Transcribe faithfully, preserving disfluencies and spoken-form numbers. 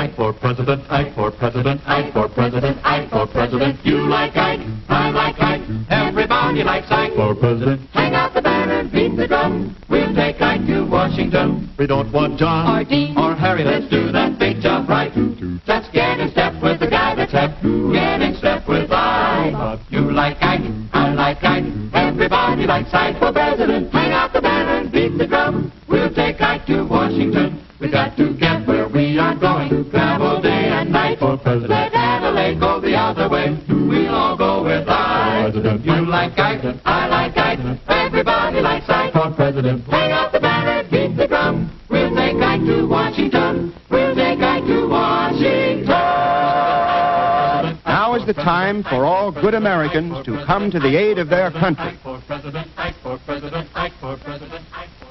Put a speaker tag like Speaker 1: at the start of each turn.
Speaker 1: Ike for president, Ike for president, Ike for president, Ike for president. You like Ike, I like Ike, everybody likes Ike for president. Hang out the banner, beat the drum, we'll take Ike to Washington. We don't want John
Speaker 2: or Dean
Speaker 1: or Harry, let's do that big job right. Let's get in step with the guy that's hep, get in step with Ike. You like Ike, I like Ike, everybody likes Ike for president. Hang out the banner, beat the drum, we'll take Ike to Washington. We got to get where we are going, travel day and night for president. Let Adelaide go the other way, we'll all go with Ike. You like Ike, I like Ike, everybody likes Ike for president. Hang out the banner, beat the drum, we'll take Ike to Washington. We'll take Ike to Washington.
Speaker 3: Now is the time for all good Americans to come to the aid of their country.
Speaker 1: Ike for president, Ike for president, Ike for president, Ike for